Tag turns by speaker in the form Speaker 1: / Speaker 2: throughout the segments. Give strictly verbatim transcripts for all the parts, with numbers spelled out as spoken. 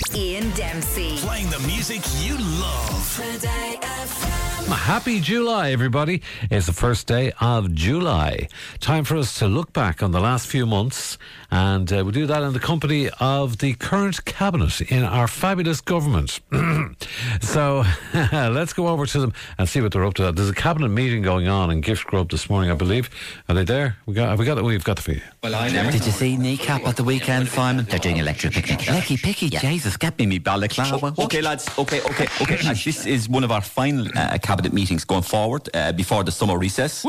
Speaker 1: Ian Dempsey.
Speaker 2: Playing the music you love.
Speaker 1: Today F M.
Speaker 3: Happy July, everybody. It's the first day of July. Time for us to look back on the last few months, and uh, we do that in the company of the current cabinet in our fabulous government. So let's go over to them and see what they're up to. There's a cabinet meeting going on in Gift Grub this morning, I believe. Are they there? We got, have we got it? We've got the fee.
Speaker 4: Well, I never. Did you see Kneecap at the weekend, Simon? They're doing electric picnic. Lecky picky, yeah. Jesus, get me me balaclava.
Speaker 5: Okay, lads. Okay, okay, okay. Uh, this is one of our final uh, cabinet meetings going forward uh, before the summer recess.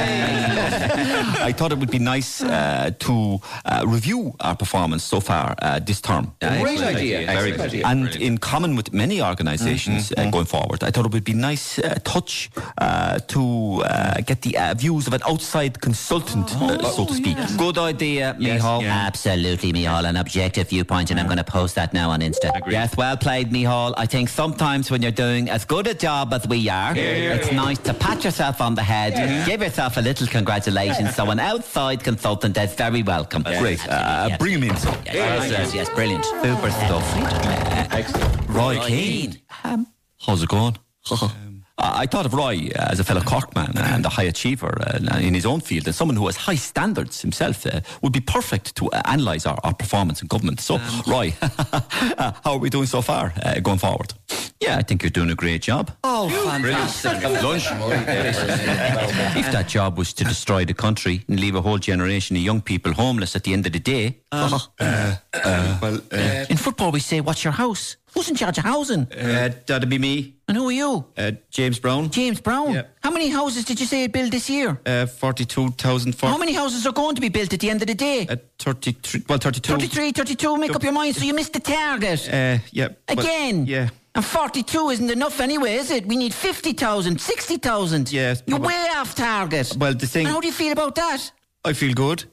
Speaker 5: Yeah. I thought it would be nice uh, to uh, review our performance so far uh, this term.
Speaker 4: Uh,
Speaker 5: Great idea. Very good. Idea. And Brilliant. In common with many organisations mm-hmm. uh, going forward, I thought it would be nice uh, touch uh, to uh, get the uh, views of an outside consultant, oh, uh, so to speak.
Speaker 4: Yeah. Good idea,
Speaker 5: yes,
Speaker 4: Micheál.
Speaker 5: Yeah.
Speaker 4: Absolutely, Micheál. An objective viewpoint, and I'm going to post that now on Insta.
Speaker 5: Agreed.
Speaker 4: Yes, well played, Micheál. I think sometimes when you're doing as good a job as we are, yeah, yeah, it's yeah. nice to pat yourself on the head, yeah. give yourself a little congratulations. Yeah. So an outside consultant is very welcome.
Speaker 5: Yeah. Great. Uh, yes. Bring him in. So.
Speaker 4: Yes, yes, yes, yes, brilliant. Super stuff.
Speaker 5: Excellent. Roy, Roy Keane. Um, How's it going? um, I thought of Roy uh, as a fellow Cork man and a high achiever uh, in his own field, and someone who has high standards himself uh, would be perfect to uh, analyse our, our performance in government. So, um, Roy, uh, how are we doing so far uh, going forward? Yeah, I think you're doing a great job.
Speaker 4: Oh, fantastic.
Speaker 5: Lunch. If that job was to destroy the country and leave a whole generation of young people homeless at the end of the day...
Speaker 4: Uh, uh, uh, well, uh, in football we say, what's your house? Who's in charge of housing?
Speaker 5: Uh, that'd be me.
Speaker 4: And who are you?
Speaker 5: Uh, James Brown.
Speaker 4: James Brown?
Speaker 5: Yeah.
Speaker 4: How many houses did you say it built this year?
Speaker 5: Uh, forty-two thousand.
Speaker 4: How many houses are going to be built at the end of the day?
Speaker 5: Uh, thirty-three, well, thirty-two.
Speaker 4: thirty-three, thirty-two, make up your mind, so you missed the target.
Speaker 5: Uh, yeah.
Speaker 4: Again?
Speaker 5: Well, yeah.
Speaker 4: And forty-two isn't enough anyway, is it? We need fifty thousand, sixty thousand.
Speaker 5: Yes.
Speaker 4: You're way off target.
Speaker 5: Well, the thing...
Speaker 4: And how do you feel about that?
Speaker 5: I feel good.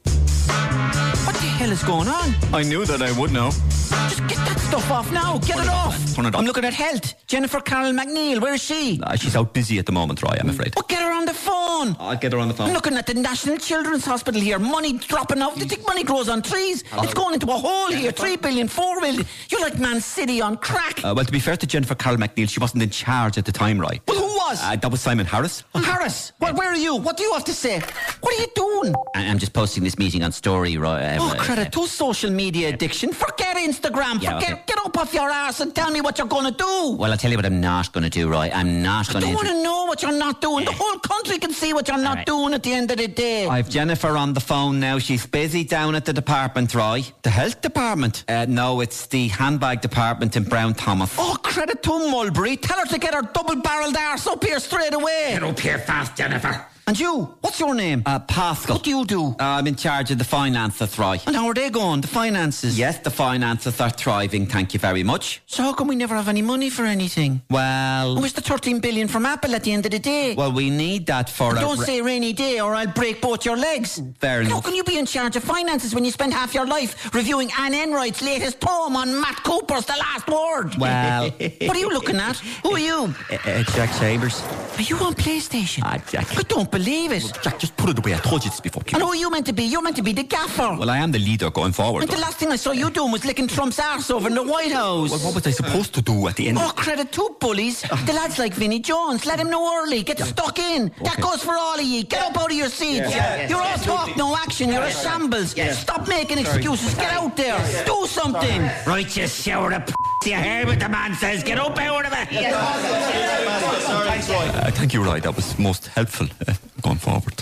Speaker 4: What the hell is going on?
Speaker 5: I knew that I would know.
Speaker 4: Just get that stuff off now. Get
Speaker 5: Turn
Speaker 4: it,
Speaker 5: it
Speaker 4: off.
Speaker 5: off. Turn it off.
Speaker 4: I'm looking at health. Jennifer Carroll McNeil, where is she?
Speaker 5: Uh, she's out busy at the moment, Roy, I'm afraid.
Speaker 4: Oh, get her on the phone.
Speaker 5: I'll get her on the phone.
Speaker 4: I'm looking at the National Children's Hospital here. Money dropping off. Do you think money grows on trees? Oh. It's going into a hole here. Three billion, four billion. You're like Man City on crack.
Speaker 5: Uh, well, to be fair to Jennifer Carroll McNeil, she wasn't in charge at the time, Roy.
Speaker 4: Well, who was?
Speaker 5: Uh, that was Simon Harris.
Speaker 4: Harris? Well, where are you? What do you have to say? What are you doing?
Speaker 5: I'm just posting this meeting on Story, Roy. Um,
Speaker 4: oh, credit to social media addiction. Forget Instagram.
Speaker 5: Yeah,
Speaker 4: Forget.
Speaker 5: okay.
Speaker 4: Get up off your ass and tell me what you're going to do.
Speaker 5: Well, I'll tell you what I'm not going to do, Roy. I'm not going to...
Speaker 4: I don't want to know what you're not doing. The whole country can see what you're not right. doing at the end of the day.
Speaker 5: I've Jennifer on the phone now. She's busy down at the department, Roy. The health department? Uh, no, it's the handbag department in Brown Thomas.
Speaker 4: Oh, credit to Mulberry. Tell her to get her double-barrelled arse up here straight away.
Speaker 5: Get up here fast, Jennifer.
Speaker 4: And you, what's your name?
Speaker 5: Uh, Pascal.
Speaker 4: What do you do?
Speaker 5: Uh, I'm in charge of the finances, Roy.
Speaker 4: And how are they going, the finances?
Speaker 5: Yes, the finances are thriving, thank you very much.
Speaker 4: So how come we never have any money for anything?
Speaker 5: Well...
Speaker 4: Where's the thirteen billion from Apple at the end of the day?
Speaker 5: Well, we need that for...
Speaker 4: And don't say rainy day or I'll break both your legs.
Speaker 5: Fair enough.
Speaker 4: How can you be in charge of finances when you spend half your life reviewing Anne Enright's latest poem on Matt Cooper's The Last Word?
Speaker 5: Well...
Speaker 4: What are you looking at? Who are you?
Speaker 5: Uh, uh, Jack Chambers.
Speaker 4: Are you on PlayStation?
Speaker 5: Ah, Jack.
Speaker 4: I don't believe it.
Speaker 5: Well, Jack, just put it away. I told you this before.
Speaker 4: And who are you meant to be? You're meant to be the gaffer.
Speaker 5: Well, I am the leader going forward.
Speaker 4: And the last thing I saw you doing was licking Trump's arse over in the White House.
Speaker 5: Well, what was I supposed to do at the end?
Speaker 4: Oh, credit to bullies. The lad's like Vinnie Jones. Let him know early. Get stuck in. Okay. That goes for all of you. Get up out of your seats. Yeah. Yeah. You're all talk, no action. You're a shambles. Yeah. Stop making excuses. Get out there. Do something.
Speaker 6: Right, you shower the p***. You hear what the man says. Get up out of it.
Speaker 5: Thanks, Roy. Uh, thank you, Roy. That was most helpful uh, going forward.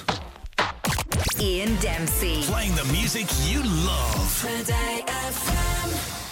Speaker 1: Ian Dempsey.
Speaker 2: Playing the music you love.
Speaker 1: Today F M.